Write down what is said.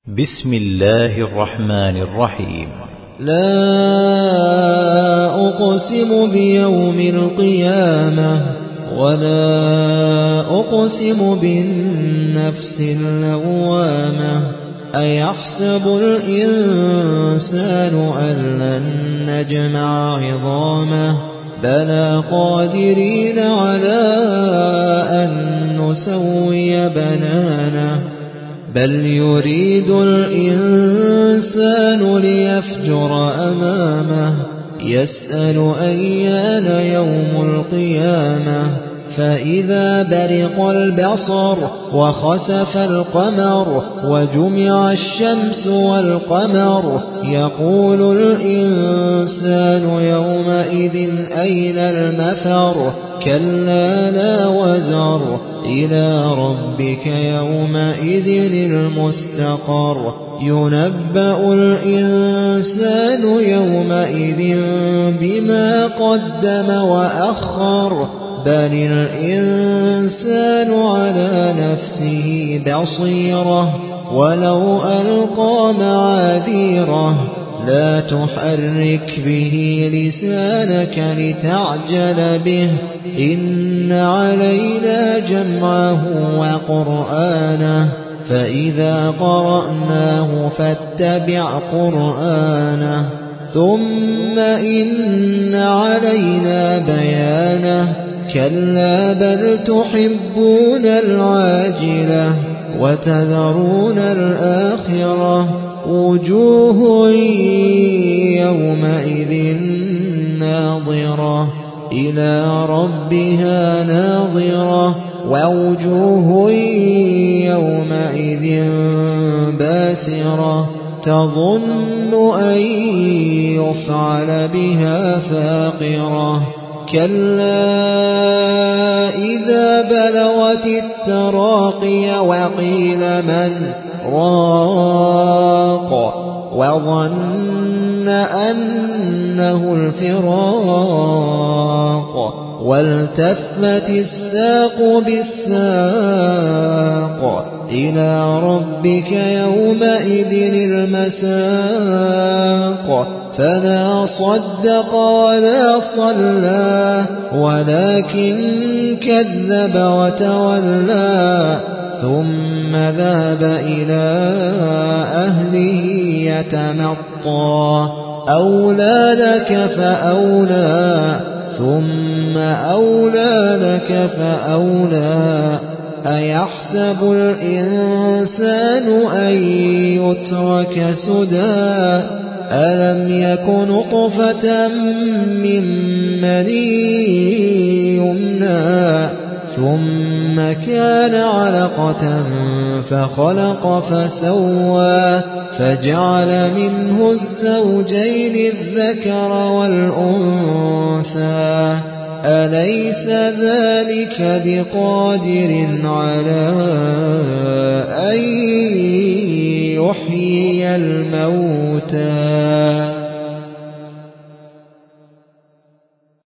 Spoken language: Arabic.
بسم الله الرحمن الرحيم. لا أقسم بيوم القيامة ولا أقسم بالنفس اللوامة أيحسب الإنسان أن لن نجمع عظامه بلى قادرين على أن نسوي بنانه بل يريد الإنسان ليفجر أمامه يسأل أيان يوم القيامة فإذا برق البصر وخسف القمر وجمع الشمس والقمر يقول الإنسان يومئذ أين المفر كلا لا وزر إلى ربك يومئذ المستقر ينبأ الإنسان يومئذ بما قدم وأخر بل الإنسان على نفسه بصيرة ولو ألقى معاذيره لا تحرك به لسانك لتعجل به إن علينا جمعه وقرآنه فإذا قرأناه فاتبع قرآنه ثم إن علينا بيانه كلا بل تحبون العاجلة وتذرون الآخرة وجوه يومئذ ناظرة إلى ربها ناظرة ووجوه يومئذ باسرة تظن أن يفعل بها فاقرة كلا إذا بلغت التراقي وقيل من راق وظن أنه الفراق والتفت الساق بالساق إلى ربك يومئذ المساق فلا صدق ولا صلى ولكن كذب وتولى ثم ذهب إلى أهله يتمطى أولى لك فأولى ثم أولى لك فأولى أيحسب الإنسان أن يترك سدى ألم يك نطفة من مني يمنى ثم كان علقة فخلق فسوى فجعل منه الزوجين الذكر والأنثى أليس ذلك بقادر على أن يحيي الموتى